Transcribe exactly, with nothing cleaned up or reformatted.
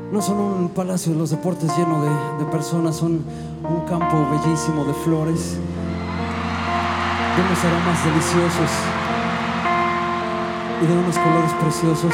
No son un palacio de los deportes lleno de, de personas, son un campo bellísimo de flores, de unos aromas deliciosos y de unos colores preciosos.